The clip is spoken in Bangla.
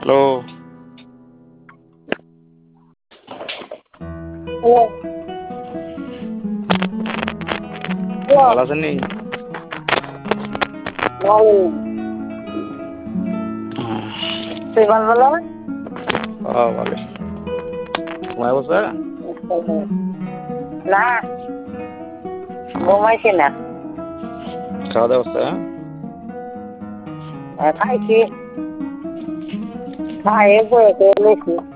হ্যালো। হ্যালো, হ্যালো, ভালো আছেন নি? ভালো। তুই ভালো না? ভালো। ঘুমায় বসে? না, ঘুমাইছি না। খাওয়া দাওয়া হচ্ছে? খাইছি, খাইয়ে বসে লইছি।